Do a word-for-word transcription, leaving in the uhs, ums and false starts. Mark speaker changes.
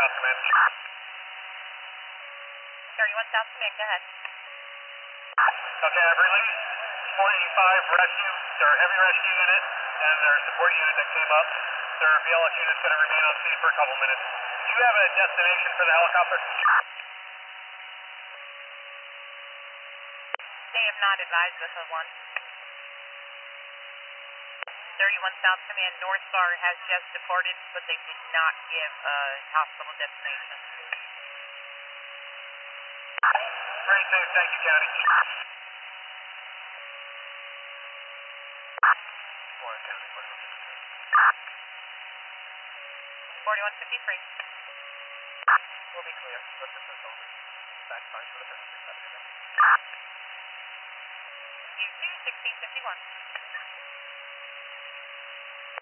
Speaker 1: South Command.
Speaker 2: thirty-one South Command, go ahead.
Speaker 1: Okay, I've released forty-five rescue, their heavy rescue unit, and their support unit that came up. Their B L S unit's going to remain on scene for a couple minutes. Do you have a destination for the helicopter?
Speaker 2: They have not advised us of one. thirty-one South Command, North Star has just departed, but they did not give a hospital destination.
Speaker 1: Very safe, thank you, County.
Speaker 2: forty-one fifty-three.
Speaker 3: We'll be clear. Let's just go over. Back sign for the fifty-three.
Speaker 2: Q two sixteen fifty-one.